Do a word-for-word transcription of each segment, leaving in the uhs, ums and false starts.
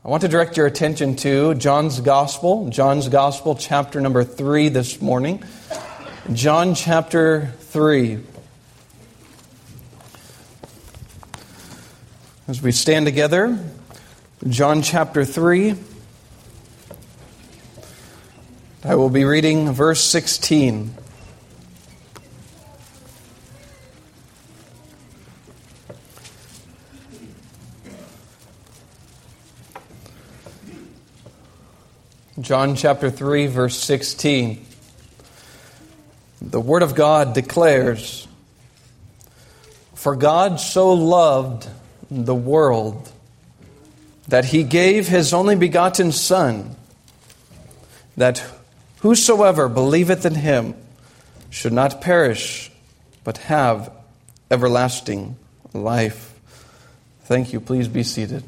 I want to direct your attention to John's Gospel, John's Gospel, chapter number three this morning. John chapter three. As we stand together, John chapter three, I will be reading verse sixteen. John chapter three, verse sixteen. The Word of God declares, "For God so loved the world that He gave His only begotten Son, that whosoever believeth in Him should not perish, but have everlasting life." Thank you. Please be seated.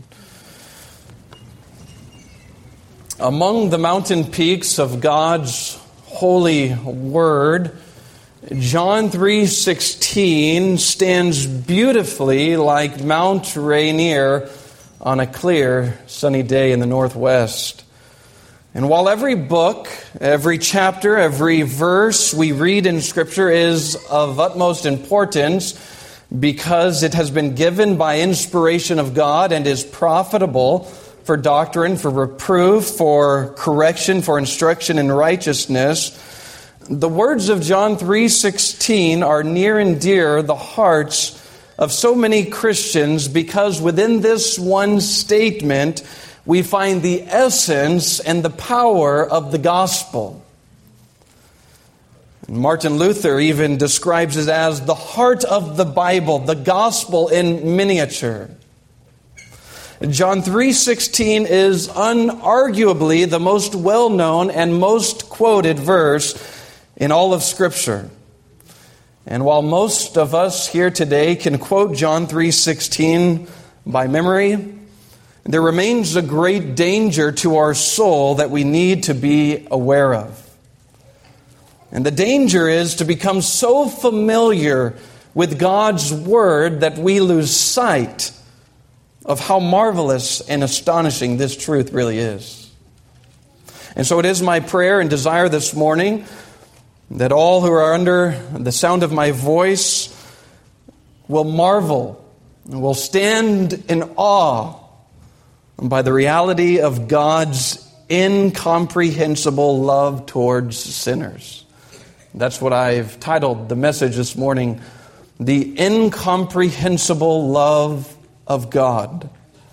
Among the mountain peaks of God's holy word, John three sixteen stands beautifully like Mount Rainier on a clear, sunny day in the northwest. And while every book, every chapter, every verse we read in Scripture is of utmost importance because it has been given by inspiration of God and is profitable for doctrine, for reproof, for correction, for instruction in righteousness, the words of John three sixteen are near and dear the hearts of so many Christians because within this one statement we find the essence and the power of the gospel. Martin Luther even describes it as the heart of the Bible, the gospel in miniature. John three sixteen is unarguably the most well-known and most quoted verse in all of Scripture. And while most of us here today can quote John three sixteen by memory, there remains a great danger to our soul that we need to be aware of. And the danger is to become so familiar with God's Word that we lose sight of how marvelous and astonishing this truth really is. And so it is my prayer and desire this morning that all who are under the sound of my voice will marvel and will stand in awe by the reality of God's incomprehensible love towards sinners. That's what I've titled the message this morning, The Incomprehensible Love of God.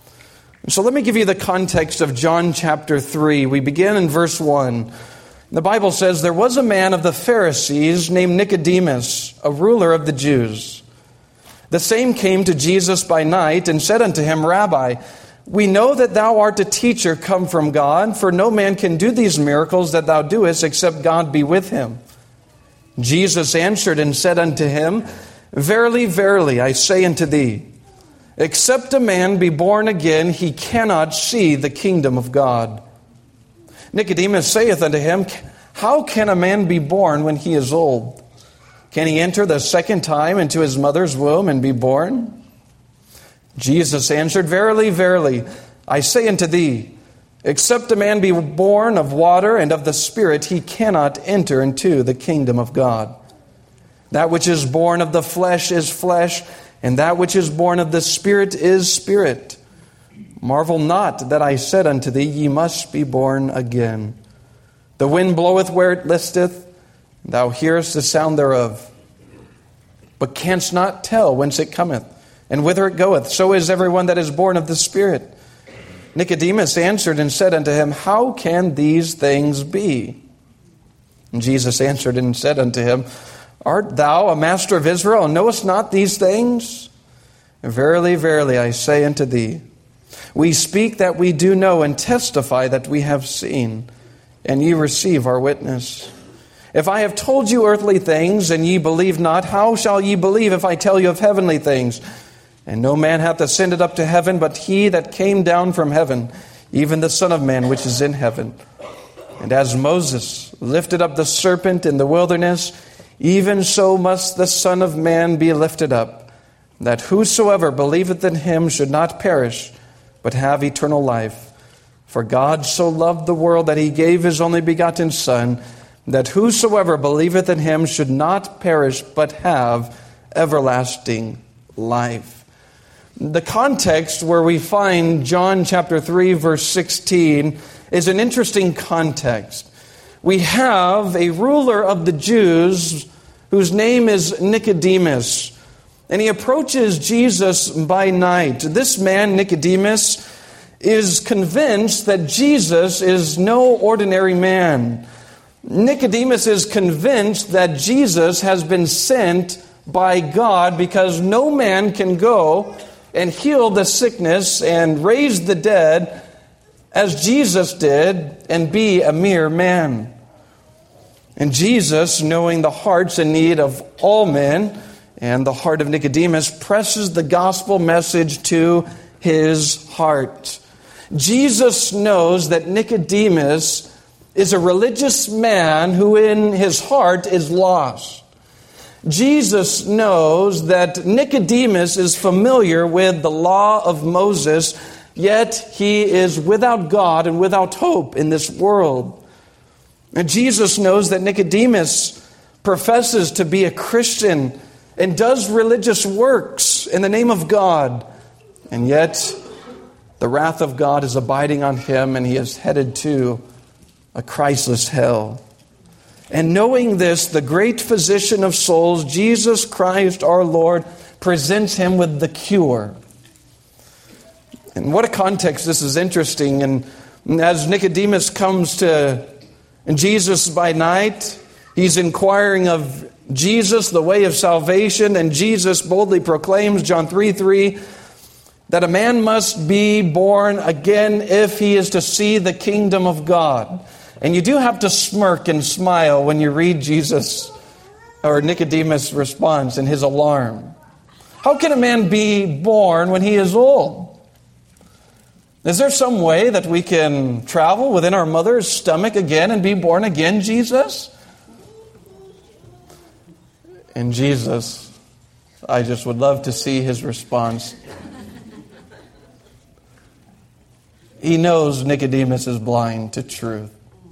So let me give you the context of John chapter three. We begin in verse one. The Bible says, "There was a man of the Pharisees named Nicodemus, a ruler of the Jews. The same came to Jesus by night and said unto him, Rabbi, we know that thou art a teacher come from God, for no man can do these miracles that thou doest except God be with him. Jesus answered and said unto him, Verily, verily, I say unto thee, except a man be born again, he cannot see the kingdom of God. Nicodemus saith unto him, How can a man be born when he is old? Can he enter the second time into his mother's womb and be born? Jesus answered, Verily, verily, I say unto thee, except a man be born of water and of the Spirit, he cannot enter into the kingdom of God. That which is born of the flesh is flesh, and that which is born of the Spirit is spirit. Marvel not that I said unto thee, Ye must be born again. The wind bloweth where it listeth, thou hearest the sound thereof, but canst not tell whence it cometh, and whither it goeth. So is everyone that is born of the Spirit. Nicodemus answered and said unto him, How can these things be? And Jesus answered and said unto him, Art thou a master of Israel, and knowest not these things? Verily, verily, I say unto thee, we speak that we do know, and testify that we have seen, and ye receive our witness. If I have told you earthly things, and ye believe not, how shall ye believe if I tell you of heavenly things? And no man hath ascended up to heaven, but he that came down from heaven, even the Son of Man which is in heaven. And as Moses lifted up the serpent in the wilderness, even so must the Son of Man be lifted up, that whosoever believeth in him should not perish, but have eternal life. For God so loved the world that he gave his only begotten Son, that whosoever believeth in him should not perish, but have everlasting life. The context where we find John chapter three, verse sixteen, is an interesting context. We have a ruler of the Jews whose name is Nicodemus, and he approaches Jesus by night. This man, Nicodemus, is convinced that Jesus is no ordinary man. Nicodemus is convinced that Jesus has been sent by God because no man can go and heal the sickness and raise the dead as Jesus did and be a mere man. And Jesus, knowing the hearts and need of all men and the heart of Nicodemus, presses the gospel message to his heart. Jesus knows that Nicodemus is a religious man who in his heart is lost. Jesus knows that Nicodemus is familiar with the law of Moses, yet he is without God and without hope in this world. And Jesus knows that Nicodemus professes to be a Christian and does religious works in the name of God, and yet the wrath of God is abiding on him and he is headed to a Christless hell. And knowing this, the great physician of souls, Jesus Christ our Lord, presents him with the cure. And what a context this is interesting. And as Nicodemus comes to Jesus by night, he's inquiring of Jesus, the way of salvation, and Jesus boldly proclaims, John three three, that a man must be born again if he is to see the kingdom of God. And you do have to smirk and smile when you read Jesus or Nicodemus' response and his alarm. How can a man be born when he is old? Is there some way that we can travel within our mother's stomach again and be born again, Jesus? And Jesus, I just would love to see his response. He knows Nicodemus is blind to truth.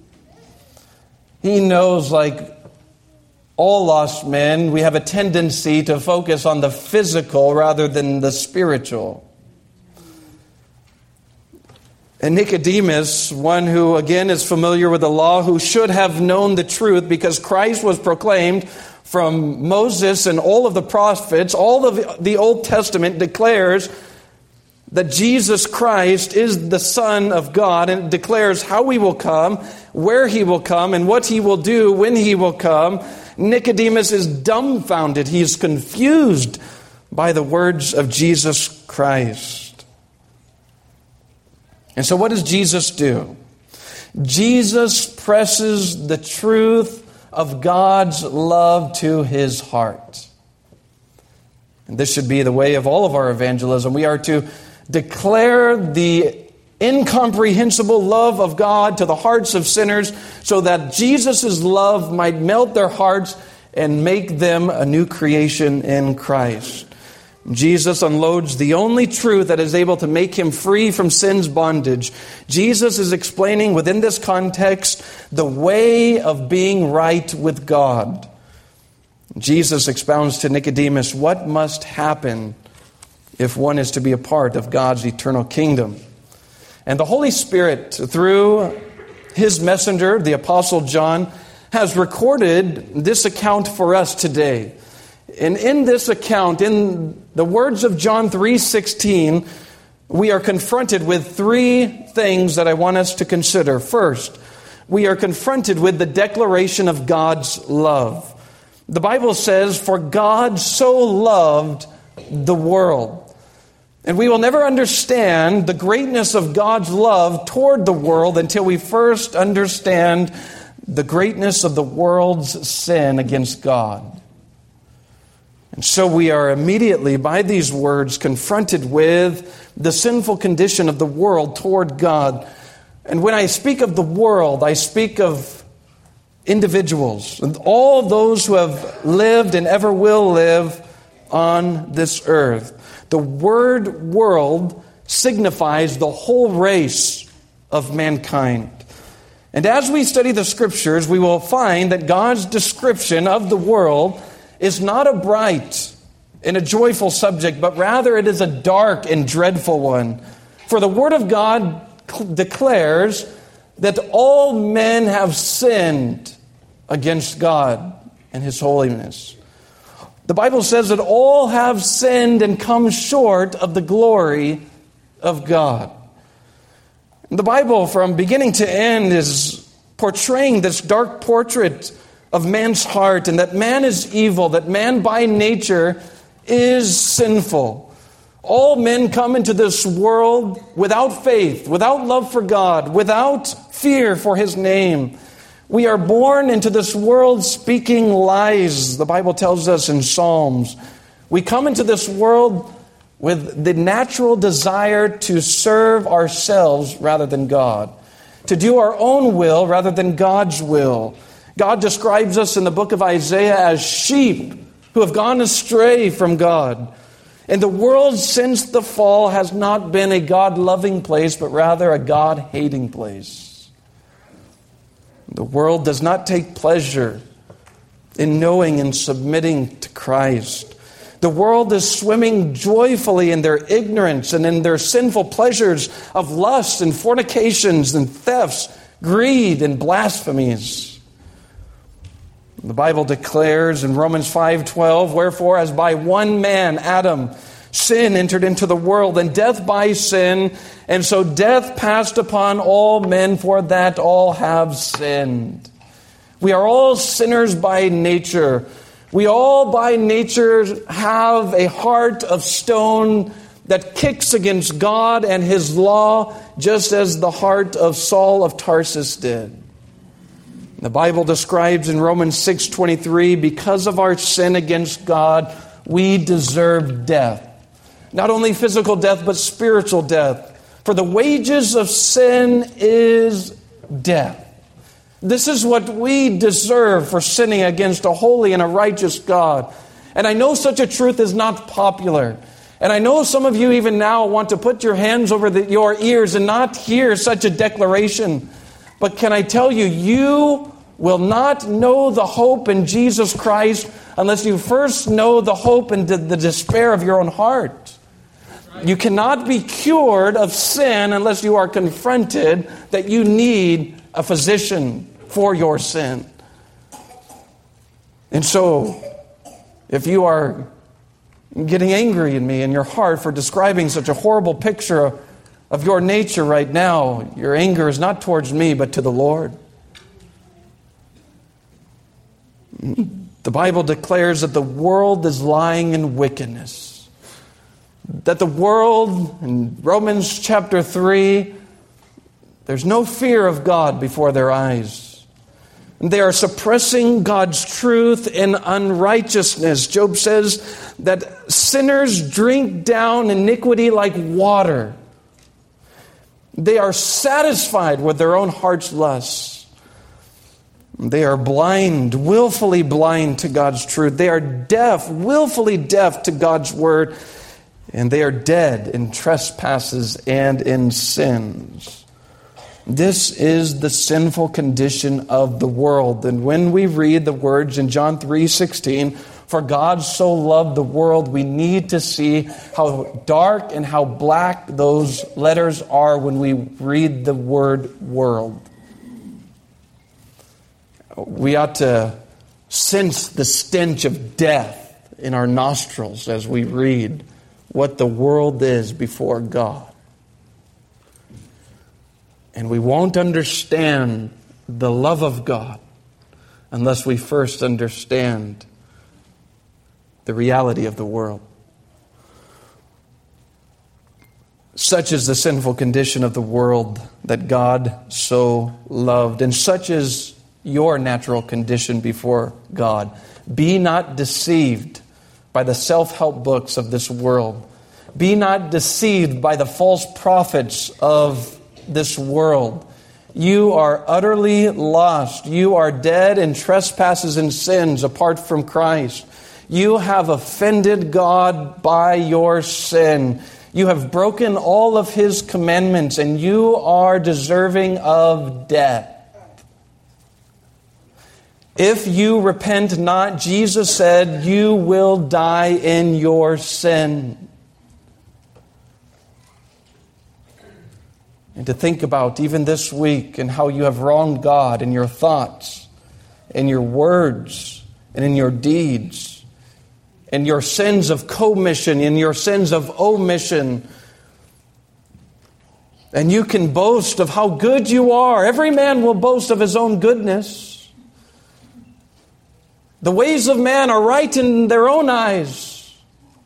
He knows, like all lost men, we have a tendency to focus on the physical rather than the spiritual. And Nicodemus, one who again is familiar with the law, who should have known the truth because Christ was proclaimed from Moses and all of the prophets, all of the Old Testament declares that Jesus Christ is the Son of God, and it declares how he will come, where he will come, and what he will do when he will come. Nicodemus is dumbfounded. He is confused by the words of Jesus Christ. And so what does Jesus do? Jesus presses the truth of God's love to his heart. And this should be the way of all of our evangelism. We are to declare the incomprehensible love of God to the hearts of sinners so that Jesus' love might melt their hearts and make them a new creation in Christ. Jesus unloads the only truth that is able to make him free from sin's bondage. Jesus is explaining within this context the way of being right with God. Jesus expounds to Nicodemus what must happen if one is to be a part of God's eternal kingdom. And the Holy Spirit, through his messenger, the Apostle John, has recorded this account for us today. And in this account, in the words of John three sixteen, we are confronted with three things that I want us to consider. First, we are confronted with the declaration of God's love. The Bible says, "For God so loved the world." And we will never understand the greatness of God's love toward the world until we first understand the greatness of the world's sin against God. And so we are immediately, by these words, confronted with the sinful condition of the world toward God. And when I speak of the world, I speak of individuals, and all those who have lived and ever will live on this earth. The word world signifies the whole race of mankind. And as we study the Scriptures, we will find that God's description of the world is not a bright and a joyful subject, but rather it is a dark and dreadful one. For the Word of God declares that all men have sinned against God and His holiness. The Bible says that all have sinned and come short of the glory of God. The Bible, from beginning to end, is portraying this dark portrait of man's heart, and that man is evil, that man by nature is sinful. All men come into this world without faith, without love for God, without fear for His name. We are born into this world speaking lies, the Bible tells us in Psalms. We come into this world with the natural desire to serve ourselves rather than God, to do our own will rather than God's will. God describes us in the book of Isaiah as sheep who have gone astray from God. And the world since the fall has not been a God-loving place, but rather a God-hating place. The world does not take pleasure in knowing and submitting to Christ. The world is swimming joyfully in their ignorance and in their sinful pleasures of lust and fornications and thefts, greed and blasphemies. The Bible declares in Romans five twelve, "Wherefore, as by one man, Adam, sin entered into the world, and death by sin, and so death passed upon all men, for that all have sinned." We are all sinners by nature. We all by nature have a heart of stone that kicks against God and His law, just as the heart of Saul of Tarsus did. The Bible describes in Romans six twenty-three, because of our sin against God, we deserve death. Not only physical death, but spiritual death. For the wages of sin is death. This is what we deserve for sinning against a holy and a righteous God. And I know such a truth is not popular. And I know some of you even now want to put your hands over the, your ears and not hear such a declaration. But can I tell you, you will not know the hope in Jesus Christ unless you first know the hope and the despair of your own heart. You cannot be cured of sin unless you are confronted that you need a physician for your sin. And so, if you are getting angry in me in your heart for describing such a horrible picture of your nature right now, your anger is not towards me, but to the Lord. The Bible declares that the world is lying in wickedness. That the world, in Romans chapter three, there's no fear of God before their eyes. They are suppressing God's truth in unrighteousness. Job says that sinners drink down iniquity like water. They are satisfied with their own heart's lusts. They are blind, willfully blind to God's truth. They are deaf, willfully deaf to God's word. And they are dead in trespasses and in sins. This is the sinful condition of the world. And when we read the words in John three sixteen, "For God so loved the world," we need to see how dark and how black those letters are when we read the word world. We ought to sense the stench of death in our nostrils as we read what the world is before God. And we won't understand the love of God unless we first understand the reality of the world. Such is the sinful condition of the world that God so loved. And such is your natural condition before God. Be not deceived by the self-help books of this world. Be not deceived by the false prophets of this world. You are utterly lost. You are dead in trespasses and sins apart from Christ. You have offended God by your sin. You have broken all of His commandments, and you are deserving of death. If you repent not, Jesus said, you will die in your sin. And to think about even this week and how you have wronged God in your thoughts, in your words, and in your deeds, in your sins of commission, in your sins of omission. And you can boast of how good you are. Every man will boast of his own goodness. The ways of man are right in their own eyes.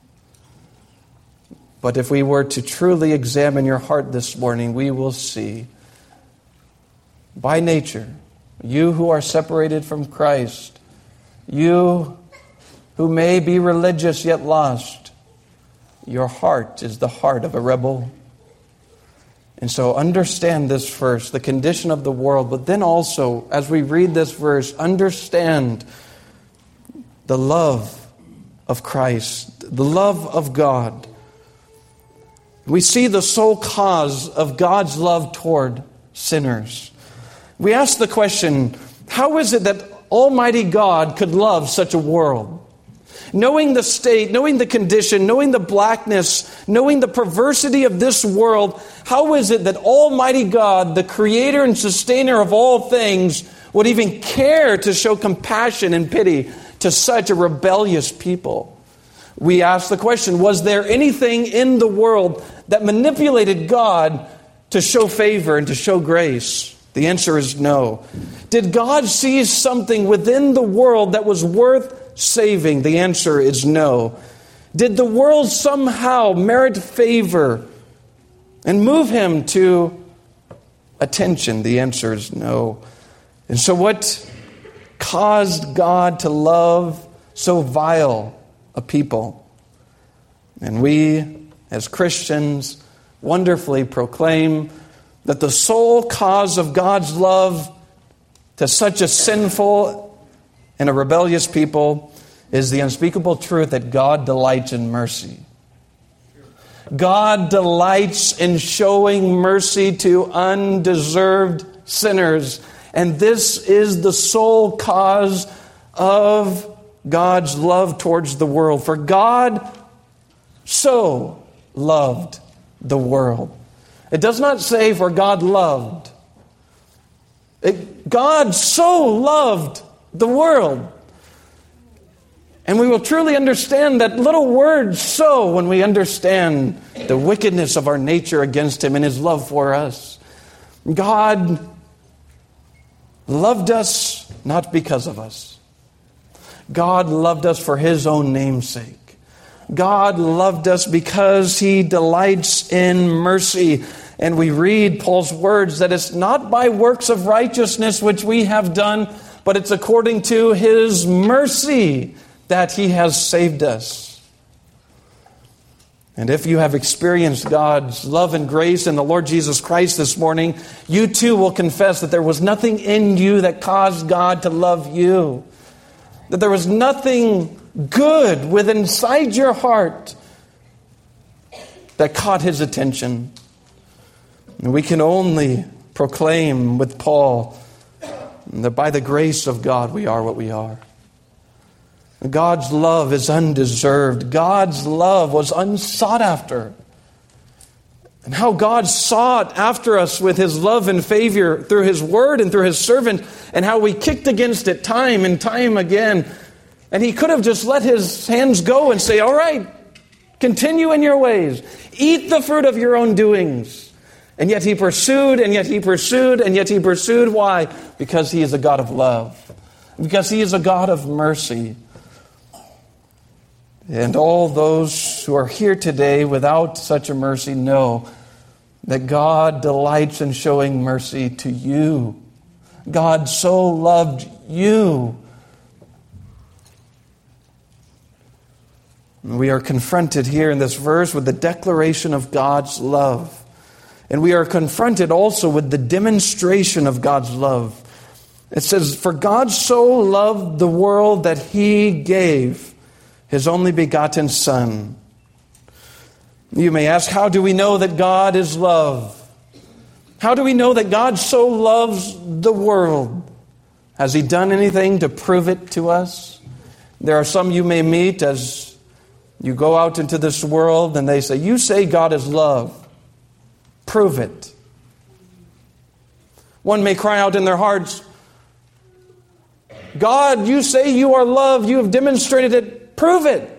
But if we were to truly examine your heart this morning, we will see, by nature, you who are separated from Christ, you who may be religious yet lost, your heart is the heart of a rebel. And so understand this first, the condition of the world, but then also, as we read this verse, understand the love of Christ, the love of God. We see the sole cause of God's love toward sinners. We ask the question, how is it that Almighty God could love such a world? Knowing the state, knowing the condition, knowing the blackness, knowing the perversity of this world, how is it that Almighty God, the creator and sustainer of all things, would even care to show compassion and pity to such a rebellious people? We ask the question, was there anything in the world that manipulated God to show favor and to show grace? The answer is no. Did God see something within the world that was worth saving? The answer is no. Did the world somehow merit favor and move Him to attention? The answer is no. And so what caused God to love so vile a people? And we, as Christians, wonderfully proclaim that the sole cause of God's love to such a sinful and a rebellious people is the unspeakable truth that God delights in mercy. God delights in showing mercy to undeserved sinners. And this is the sole cause of God's love towards the world. For God so loved the world. It does not say for God loved. It, God so loved the world. And we will truly understand that little word so when we understand the wickedness of our nature against Him and His love for us. God loved us not because of us. God loved us for His own name's sake. God loved us because He delights in mercy. And we read Paul's words that it's not by works of righteousness which we have done, but it's according to His mercy that He has saved us. And if you have experienced God's love and grace in the Lord Jesus Christ this morning, you too will confess that there was nothing in you that caused God to love you. That there was nothing good within inside your heart that caught His attention. And we can only proclaim with Paul that by the grace of God we are what we are. God's love is undeserved. God's love was unsought after. And how God sought after us with His love and favor through His word and through His servant, and how we kicked against it time and time again. And He could have just let His hands go and say, all right, continue in your ways. Eat the fruit of your own doings. And yet He pursued, and yet He pursued, and yet He pursued. Why? Because He is a God of love. Because He is a God of mercy. And all those who are here today without such a mercy know that God delights in showing mercy to you. God so loved you. We are confronted here in this verse with the declaration of God's love. And we are confronted also with the demonstration of God's love. It says, for God so loved the world that He gave His only begotten Son. You may ask, how do we know that God is love? How do we know that God so loves the world? Has He done anything to prove it to us? There are some you may meet as you go out into this world and they say, you say God is love. Prove it. One may cry out in their hearts, God, you say you are love. You have demonstrated it. Prove it.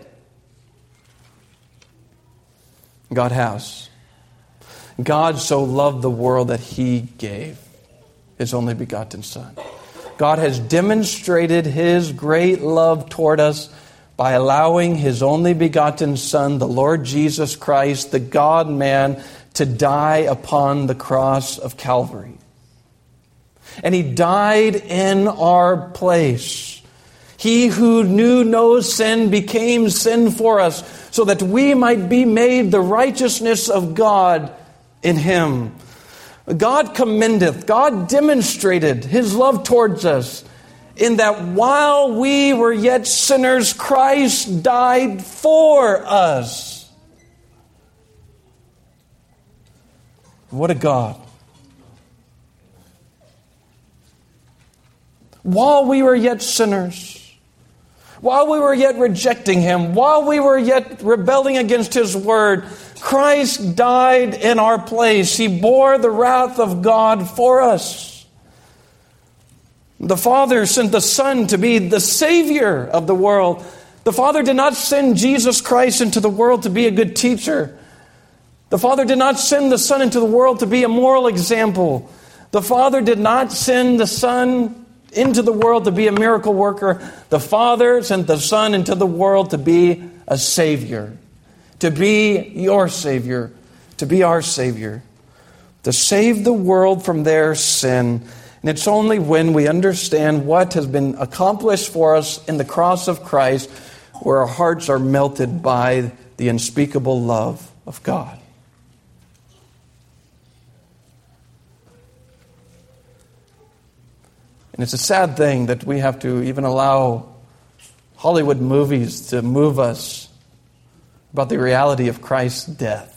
God has. God so loved the world that He gave His only begotten Son. God has demonstrated His great love toward us by allowing His only begotten Son, the Lord Jesus Christ, the God-man, to die upon the cross of Calvary. And He died in our place. He who knew no sin became sin for us, so that we might be made the righteousness of God in Him. God commendeth, God demonstrated His love towards us in that while we were yet sinners, Christ died for us. What a God. While we were yet sinners, while we were yet rejecting Him, while we were yet rebelling against His word, Christ died in our place. He bore the wrath of God for us. The Father sent the Son to be the Savior of the world. The Father did not send Jesus Christ into the world to be a good teacher. The Father did not send the Son into the world to be a moral example. The Father did not send the Son into the world to be a miracle worker. The Father sent the Son into the world to be a Savior. To be your Savior. To be our Savior. To save the world from their sin. And it's only when we understand what has been accomplished for us in the cross of Christ where our hearts are melted by the unspeakable love of God. And it's a sad thing that we have to even allow Hollywood movies to move us about the reality of Christ's death,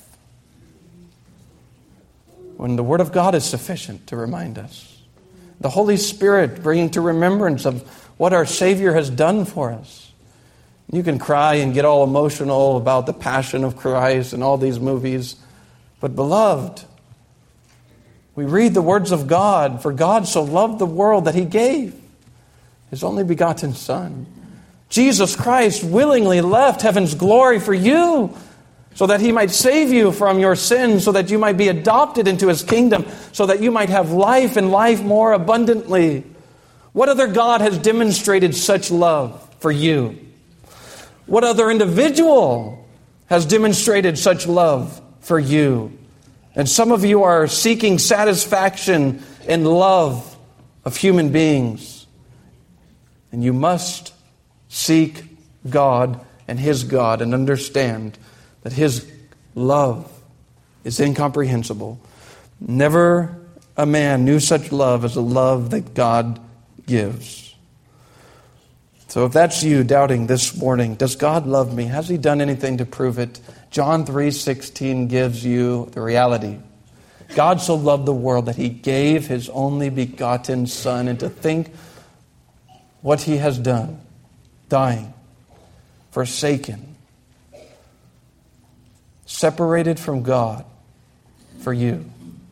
when the Word of God is sufficient to remind us. The Holy Spirit bringing to remembrance of what our Savior has done for us. You can cry and get all emotional about the Passion of Christ and all these movies, but beloved, we read the words of God, for God so loved the world that He gave His only begotten Son. Jesus Christ willingly left heaven's glory for you so that He might save you from your sins, so that you might be adopted into His kingdom, so that you might have life and life more abundantly. What other God has demonstrated such love for you? What other individual has demonstrated such love for you? And some of you are seeking satisfaction and love of human beings. And you must seek God and His God and understand that His love is incomprehensible. Never a man knew such love as the love that God gives. So if that's you doubting this morning, does God love me? Has He done anything to prove it? John three sixteen gives you the reality. God so loved the world that He gave His only begotten Son. And to think what He has done, dying, forsaken, separated from God for you.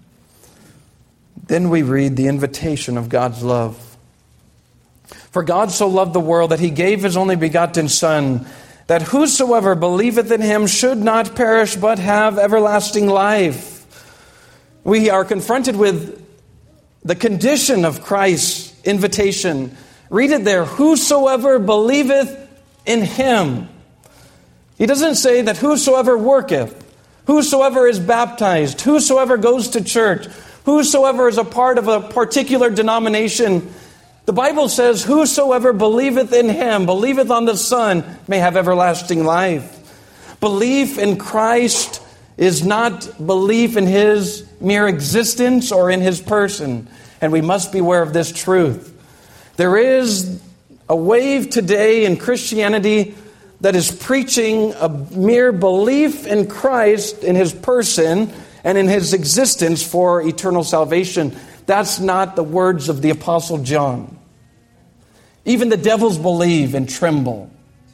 Then we read the invitation of God's love. For God so loved the world that He gave His only begotten Son, that whosoever believeth in Him should not perish but have everlasting life. We are confronted with the condition of Christ's invitation. Read it there. Whosoever believeth in Him. He doesn't say that whosoever worketh, whosoever is baptized, whosoever goes to church, whosoever is a part of a particular denomination. The Bible says, whosoever believeth in Him, believeth on the Son, may have everlasting life. Belief in Christ is not belief in His mere existence or in His person. And we must beware of this truth. There is a wave today in Christianity that is preaching a mere belief in Christ, in his person, and in his existence for eternal salvation. That's not the words of the Apostle John. Even the devils believe and tremble.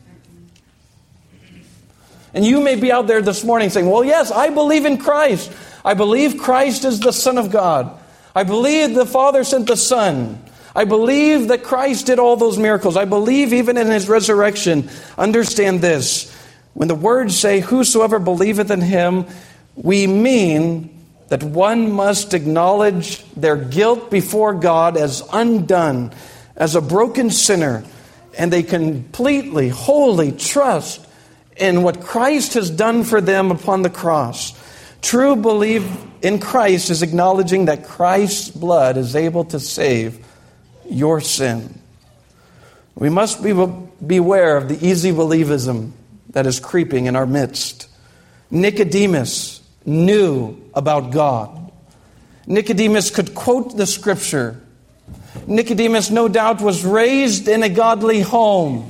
And you may be out there this morning saying, well, yes, I believe in Christ. I believe Christ is the Son of God. I believe the Father sent the Son. I believe that Christ did all those miracles. I believe even in his resurrection. Understand this. When the words say, whosoever believeth in him, we mean that one must acknowledge their guilt before God as undone, as a broken sinner, and they completely, wholly trust in what Christ has done for them upon the cross. True belief in Christ is acknowledging that Christ's blood is able to save your sin. We must be beware of the easy believism that is creeping in our midst. Nicodemus knew about God. Nicodemus could quote the scripture. Nicodemus, no doubt, was raised in a godly home.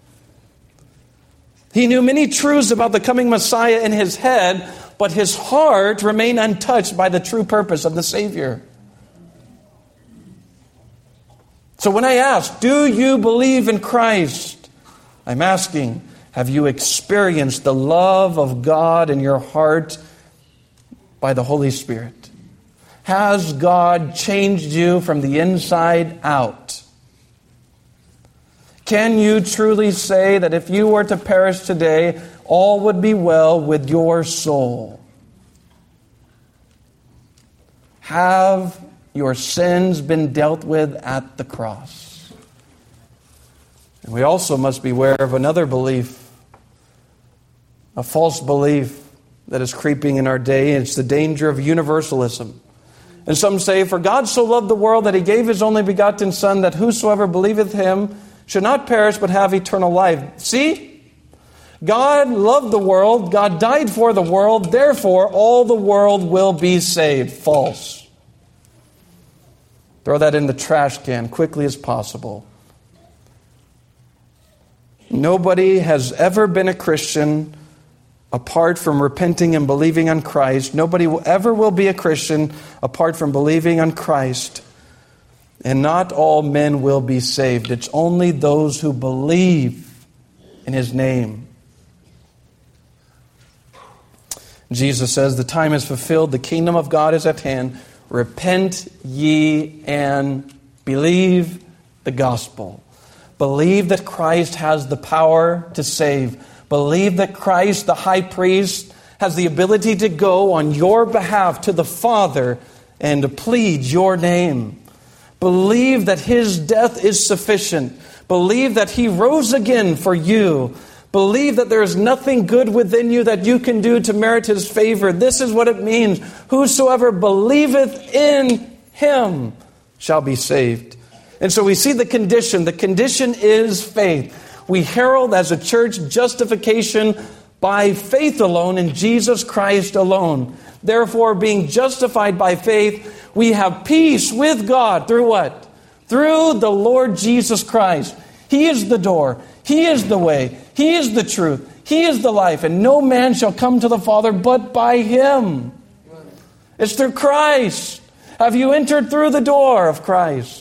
He knew many truths about the coming Messiah in his head, but his heart remained untouched by the true purpose of the Savior. So when I ask, do you believe in Christ? I'm asking, have you experienced the love of God in your heart by the Holy Spirit? Has God changed you from the inside out? Can you truly say that if you were to perish today, all would be well with your soul? Have your sins been dealt with at the cross? And we also must beware of another belief, a false belief that is creeping in our day. It's the danger of universalism. And some say, for God so loved the world that he gave his only begotten Son, that whosoever believeth him should not perish but have eternal life. See? God loved the world. God died for the world. Therefore, all the world will be saved. False. Throw that in the trash can quickly as possible. Nobody has ever been a Christian apart from repenting and believing on Christ. Nobody will ever will be a Christian apart from believing on Christ. And not all men will be saved. It's only those who believe in his name. Jesus says, the time is fulfilled, the kingdom of God is at hand. Repent ye and believe the gospel. Believe that Christ has the power to save. Believe that Christ, the high priest, has the ability to go on your behalf to the Father and to plead your name. Believe that his death is sufficient. Believe that he rose again for you. Believe that there is nothing good within you that you can do to merit his favor. This is what it means. Whosoever believeth in him shall be saved. And so we see the condition. The condition is faith. We herald as a church justification by faith alone in Jesus Christ alone. Therefore, being justified by faith, we have peace with God through what? Through the Lord Jesus Christ. He is the door. He is the way. He is the truth. He is the life. And no man shall come to the Father but by him. It's through Christ. Have you entered through the door of Christ?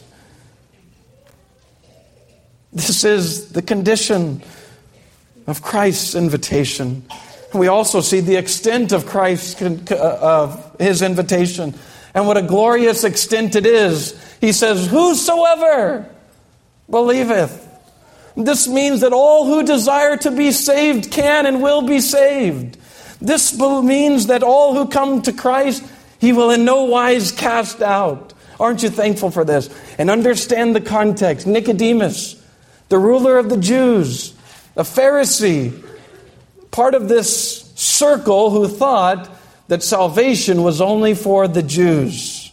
This is the condition of Christ's invitation. We also see the extent of Christ's of his invitation. And what a glorious extent it is. He says, whosoever believeth. This means that all who desire to be saved can and will be saved. This means that all who come to Christ, he will in no wise cast out. Aren't you thankful for this? And understand the context. Nicodemus, the ruler of the Jews, a Pharisee, part of this circle who thought that salvation was only for the Jews.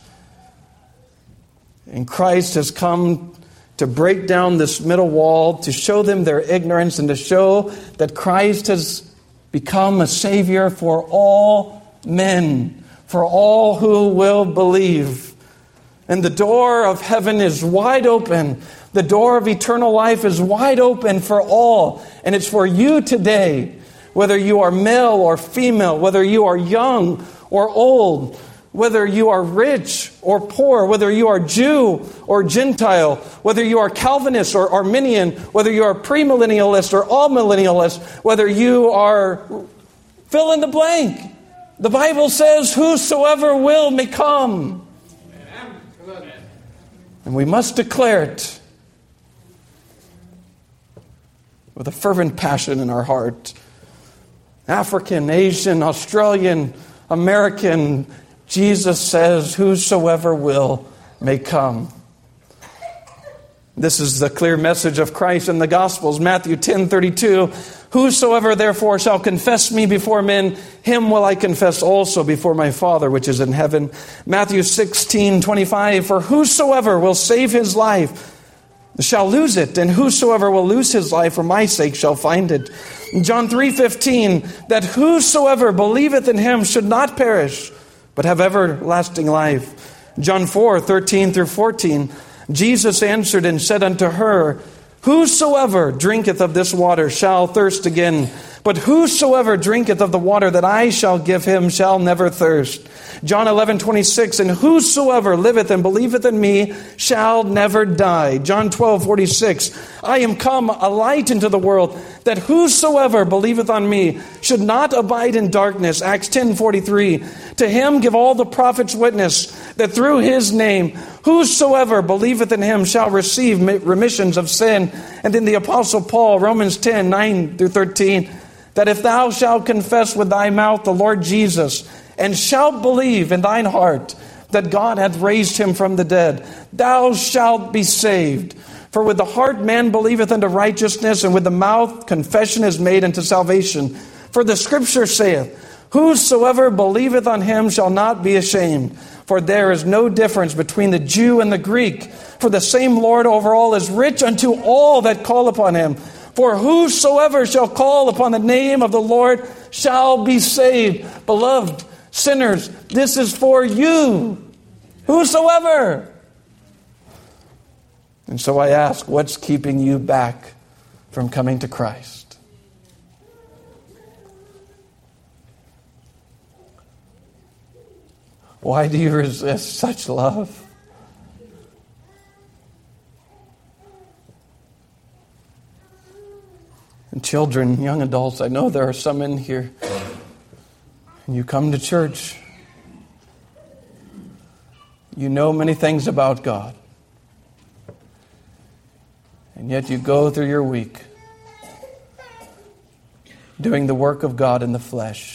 And Christ has come to break down this middle wall, to show them their ignorance, and to show that Christ has become a Savior for all men, for all who will believe. And the door of heaven is wide open. The door of eternal life is wide open for all. And it's for you today, whether you are male or female, whether you are young or old, whether you are rich or poor, whether you are Jew or Gentile, whether you are Calvinist or Arminian, whether you are premillennialist or all-millennialist, whether you are fill in the blank. The Bible says, whosoever will may come. And we must declare it with a fervent passion in our heart. African, Asian, Australian, American, Jesus says, whosoever will may come. This is the clear message of Christ in the Gospels. Matthew ten thirty-two. Whosoever therefore shall confess me before men, him will I confess also before my Father which is in heaven. Matthew sixteen twenty-five. For whosoever will save his life shall lose it, and whosoever will lose his life for my sake shall find it. John three fifteen. That whosoever believeth in him should not perish, but have everlasting life. John four thirteen through fourteen. Jesus answered and said unto her, whosoever drinketh of this water shall thirst again, but whosoever drinketh of the water that I shall give him shall never thirst. John eleven twenty-six. And whosoever liveth and believeth in me shall never die. John twelve forty-six. I am come a light into the world, that whosoever believeth on me should not abide in darkness. Acts ten forty-three. To him give all the prophets witness, that through his name whosoever believeth in him shall receive remissions of sin. And in the Apostle Paul, Romans ten nine through thirteen, that if thou shalt confess with thy mouth the Lord Jesus, and shalt believe in thine heart that God hath raised him from the dead, thou shalt be saved. For with the heart man believeth unto righteousness, and with the mouth confession is made unto salvation. For the Scripture saith, whosoever believeth on him shall not be ashamed. For there is no difference between the Jew and the Greek. For the same Lord over all is rich unto all that call upon him. For whosoever shall call upon the name of the Lord shall be saved. Beloved sinners, this is for you. Whosoever. And so I ask, what's keeping you back from coming to Christ? Why do you resist such love? And children, young adults, I know there are some in here, and you come to church. You know many things about God. And yet you go through your week doing the work of God in the flesh,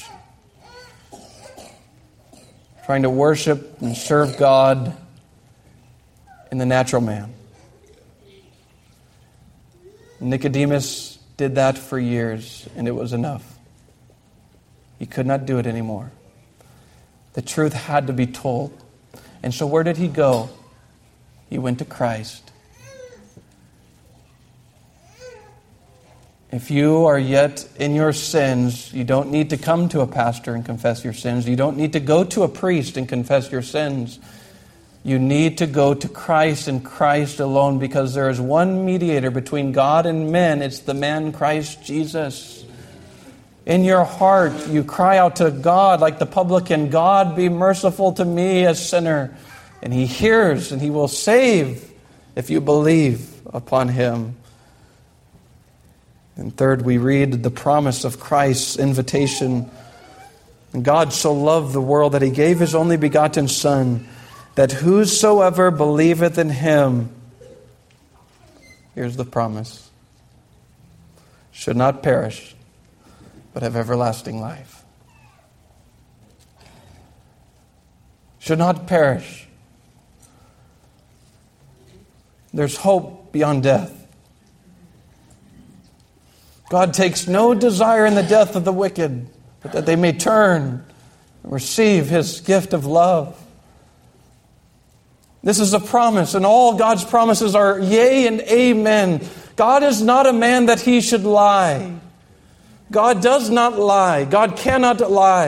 trying to worship and serve God in the natural man. Nicodemus did that for years, and it was enough. He could not do it anymore. The truth had to be told. And so where did he go? He went to Christ. If you are yet in your sins, you don't need to come to a pastor and confess your sins. You don't need to go to a priest and confess your sins. You need to go to Christ and Christ alone, because there is one mediator between God and men. It's the man Christ Jesus. In your heart, you cry out to God like the publican, God, be merciful to me, a sinner. And He hears, and He will save if you believe upon Him. And third, we read the promise of Christ's invitation. And God so loved the world that He gave His only begotten Son, that whosoever believeth in Him, here's the promise, should not perish, but have everlasting life. Should not perish. There's hope beyond death. God takes no desire in the death of the wicked, but that they may turn and receive His gift of love. This is a promise, and all God's promises are yea and amen. God is not a man that He should lie. God does not lie. God cannot lie.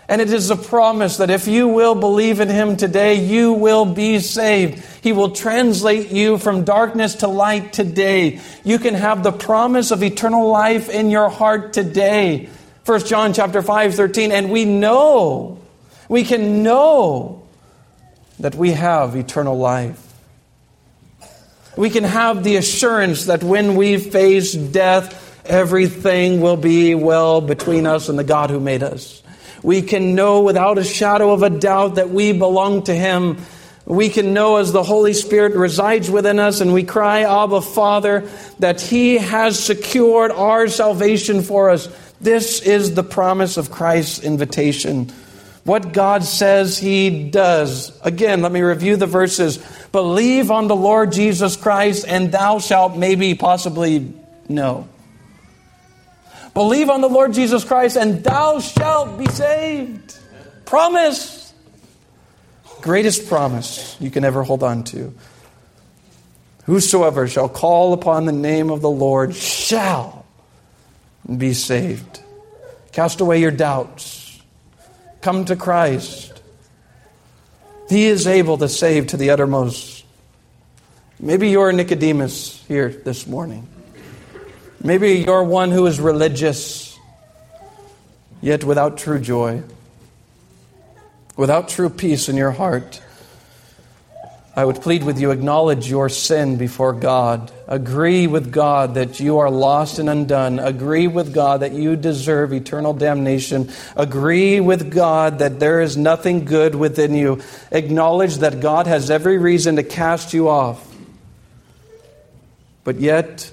And it is a promise that if you will believe in Him today, you will be saved. He will translate you from darkness to light today. You can have the promise of eternal life in your heart today. First John chapter five, thirteen, and we know, we can know that we have eternal life. We can have the assurance that when we face death, everything will be well between us and the God who made us. We can know without a shadow of a doubt that we belong to Him. We can know as the Holy Spirit resides within us and we cry, Abba, Father, that He has secured our salvation for us. This is the promise of Christ's invitation. What God says He does. Again, let me review the verses. Believe on the Lord Jesus Christ and thou shalt maybe possibly know. Believe on the Lord Jesus Christ and thou shalt be saved. Promise. Greatest promise you can ever hold on to. Whosoever shall call upon the name of the Lord shall be saved. Cast away your doubts. Come to Christ. He is able to save to the uttermost. Maybe you're Nicodemus here this morning. Maybe you're one who is religious, yet without true joy, without true peace in your heart. I would plead with you, acknowledge your sin before God. Agree with God that you are lost and undone. Agree with God that you deserve eternal damnation. Agree with God that there is nothing good within you. Acknowledge that God has every reason to cast you off. But yet,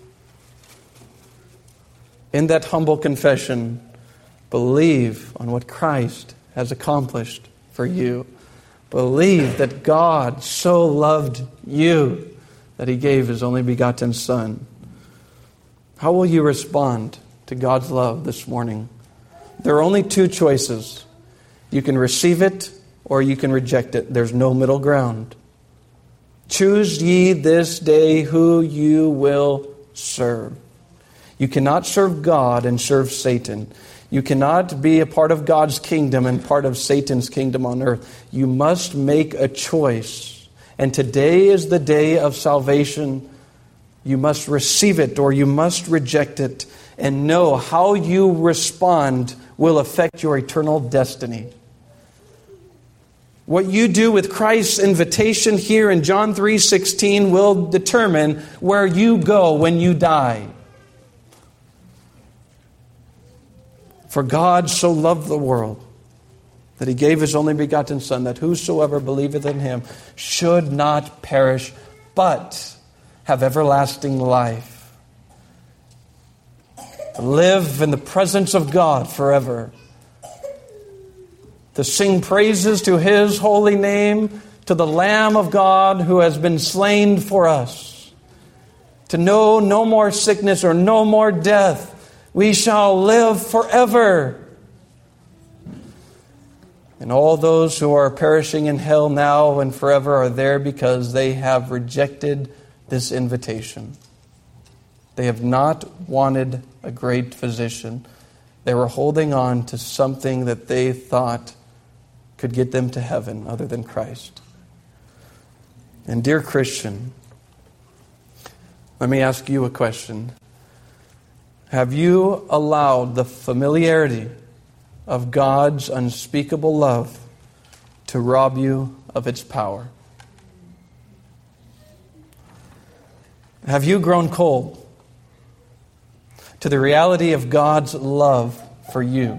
in that humble confession, believe on what Christ has accomplished for you. Believe that God so loved you that He gave His only begotten Son. How will you respond to God's love this morning? There are only two choices. You can receive it or you can reject it. There's no middle ground. Choose ye this day who you will serve. You cannot serve God and serve Satan. You cannot be a part of God's kingdom and part of Satan's kingdom on earth. You must make a choice. And today is the day of salvation. You must receive it or you must reject it. And know how you respond will affect your eternal destiny. What you do with Christ's invitation here in John three sixteen will determine where you go when you die. For God so loved the world that He gave His only begotten Son, that whosoever believeth in Him should not perish, but have everlasting life. Live in the presence of God forever. To sing praises to His holy name, to the Lamb of God who has been slain for us. To know no more sickness or no more death. We shall live forever. And all those who are perishing in hell now and forever are there because they have rejected this invitation. They have not wanted a great physician. They were holding on to something that they thought could get them to heaven other than Christ. And dear Christian, let me ask you a question. Have you allowed the familiarity of God's unspeakable love to rob you of its power? Have you grown cold to the reality of God's love for you?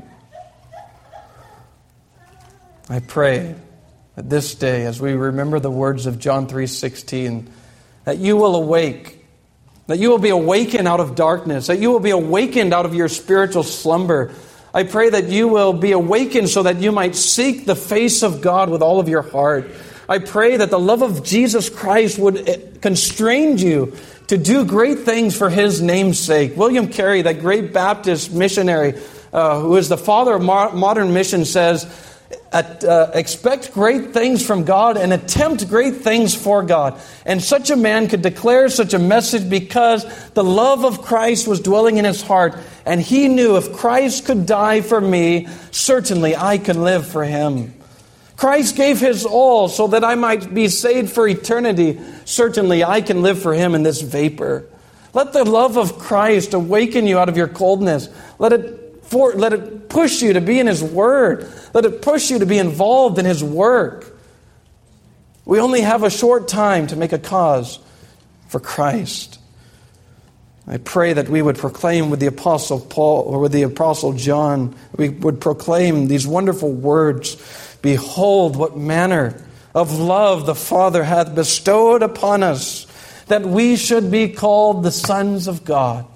I pray that this day, as we remember the words of John three sixteen, that you will awake. That you will be awakened out of darkness. That you will be awakened out of your spiritual slumber. I pray that you will be awakened so that you might seek the face of God with all of your heart. I pray that the love of Jesus Christ would constrain you to do great things for His name's sake. William Carey, that great Baptist missionary uh, who is the father of mo- modern mission, says, uh, expect great things from God and attempt great things for God. And such a man could declare such a message because the love of Christ was dwelling in his heart. And he knew if Christ could die for me, certainly I can live for him. Christ gave his all so that I might be saved for eternity. Certainly I can live for him in this vapor. Let the love of Christ awaken you out of your coldness. Let it, for, let it push you to be in his word. Let it push you to be involved in his work. We only have a short time to make a cause for Christ. I pray that we would proclaim with the Apostle Paul or with the Apostle John, we would proclaim these wonderful words. Behold, what manner of love the Father hath bestowed upon us, that we should be called the sons of God.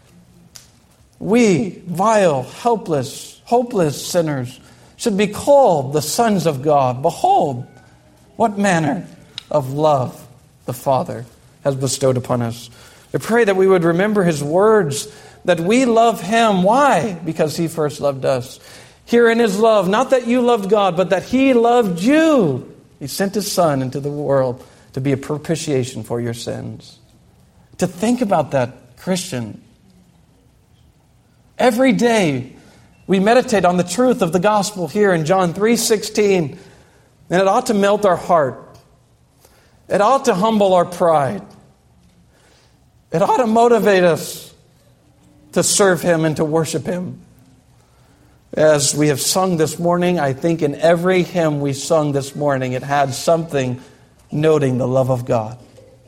We, vile, helpless, hopeless sinners, should be called the sons of God. Behold, what manner of love the Father has bestowed upon us. I pray that we would remember his words, that we love him. Why? Because he first loved us. Here in his love, not that you loved God, but that he loved you. He sent his Son into the world to be a propitiation for your sins. To think about that, Christian. Every day we meditate on the truth of the gospel here in John three sixteen, and it ought to melt our heart. It ought to humble our pride. It ought to motivate us to serve him and to worship him. As we have sung this morning, I think in every hymn we sung this morning, it had something noting the love of God.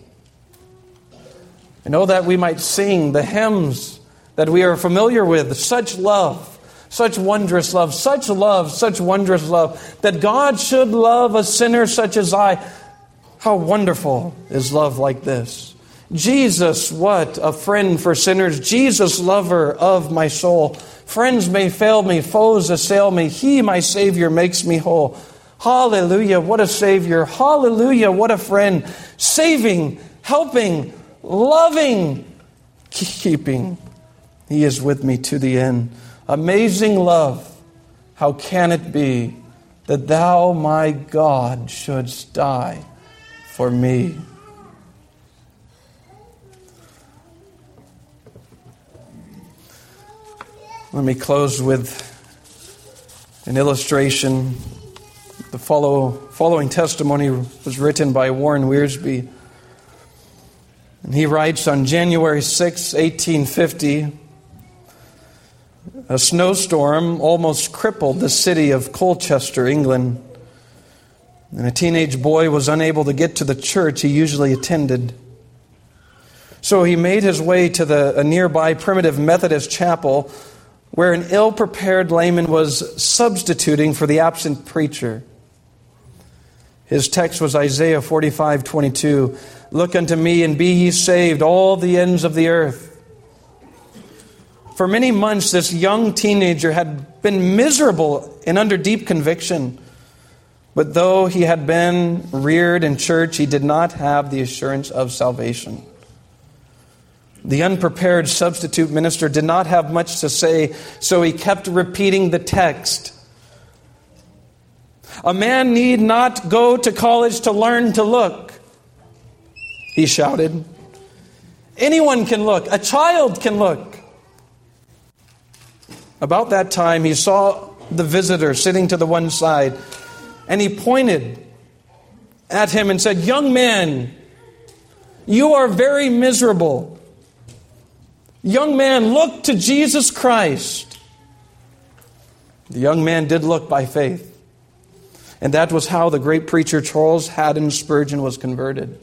I know that we might sing the hymns that we are familiar with, such love, such wondrous love, such love, such wondrous love, that God should love a sinner such as I. How wonderful is love like this. Jesus, what a friend for sinners. Jesus, lover of my soul. Friends may fail me, foes assail me. He, my Savior, makes me whole. Hallelujah, what a Savior. Hallelujah, what a friend. Saving, helping, loving, keeping. He is with me to the end. Amazing love. How can it be that thou, my God, shouldst die for me? Let me close with an illustration. The follow, following testimony was written by Warren Wiersbe. And he writes, on January sixth, eighteen fifty, a snowstorm almost crippled the city of Colchester, England. And a teenage boy was unable to get to the church he usually attended. So he made his way to the, a nearby primitive Methodist chapel where an ill-prepared layman was substituting for the absent preacher. His text was Isaiah forty-five twenty-two. Look unto me and be ye saved, all the ends of the earth. For many months, this young teenager had been miserable and under deep conviction. But though he had been reared in church, he did not have the assurance of salvation. The unprepared substitute minister did not have much to say, so he kept repeating the text. A man need not go to college to learn to look, he shouted. Anyone can look. A child can look. About that time, he saw the visitor sitting to the one side, and he pointed at him and said, young man, you are very miserable. Young man, look to Jesus Christ. The young man did look by faith. And that was how the great preacher Charles Haddon Spurgeon was converted.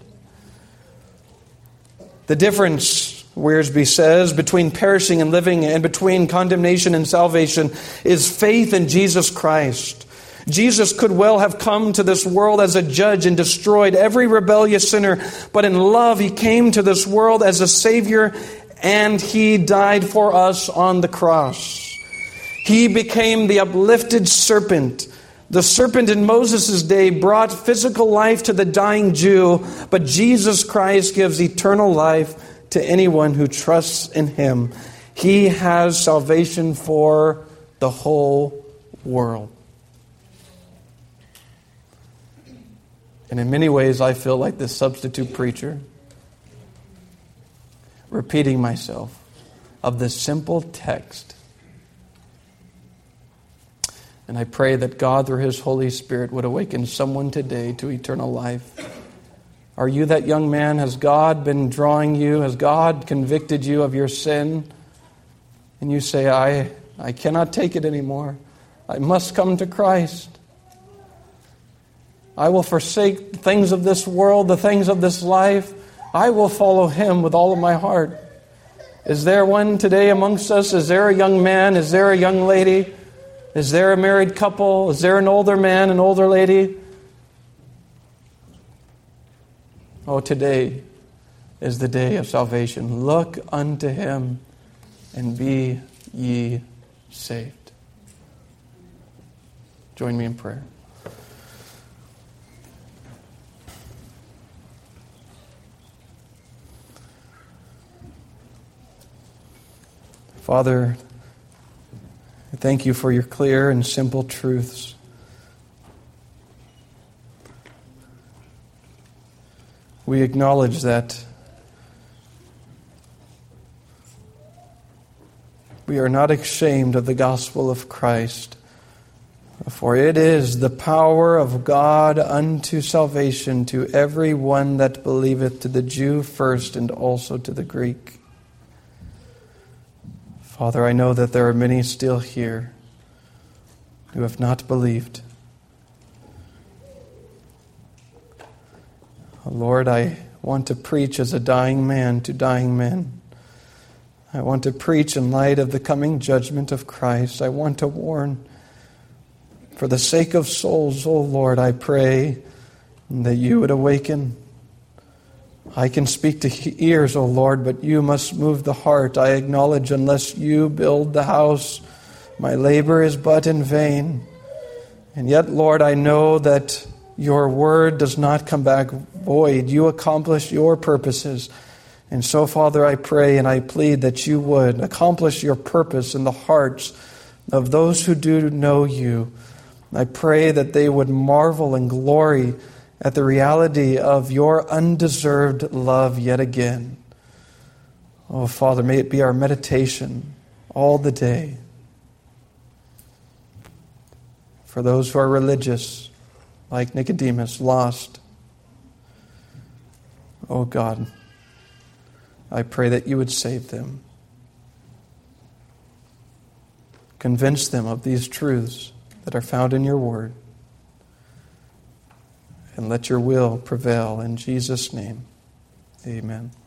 The difference, Wiersbe says, between perishing and living and between condemnation and salvation is faith in Jesus Christ. Jesus could well have come to this world as a judge and destroyed every rebellious sinner, but in love he came to this world as a Savior, and he died for us on the cross. He became the uplifted serpent. The serpent in Moses' day brought physical life to the dying Jew, but Jesus Christ gives eternal life to anyone who trusts in him. He has salvation for the whole world. And in many ways, I feel like this substitute preacher, repeating myself of this simple text. And I pray that God, through His Holy Spirit, would awaken someone today to eternal life. Are you that young man? Has God been drawing you? Has God convicted you of your sin? And you say, I, I cannot take it anymore. I must come to Christ. I will forsake the things of this world, the things of this life. I will follow Him with all of my heart. Is there one today amongst us? Is there a young man? Is there a young lady? Is there a married couple? Is there an older man, an older lady? Oh, today is the day of salvation. Look unto Him and be ye saved. Join me in prayer. Father, I thank You for Your clear and simple truths. We acknowledge that we are not ashamed of the gospel of Christ, for it is the power of God unto salvation to every one that believeth, to the Jew first and also to the Greek. Father, I know that there are many still here who have not believed. Lord, I want to preach as a dying man to dying men. I want to preach in light of the coming judgment of Christ. I want to warn. For the sake of souls, O Lord, I pray that You would awaken. I can speak to ears, O Lord, but You must move the heart. I acknowledge unless You build the house, my labor is but in vain. And yet, Lord, I know that Your word does not come back void. You accomplish Your purposes. And so, Father, I pray and I plead that You would accomplish Your purpose in the hearts of those who do know You. I pray that they would marvel and glory at the reality of Your undeserved love yet again. Oh, Father, may it be our meditation all the day. For those who are religious, like Nicodemus, lost, oh God, I pray that You would save them. Convince them of these truths that are found in Your word. And let Your will prevail in Jesus' name. Amen.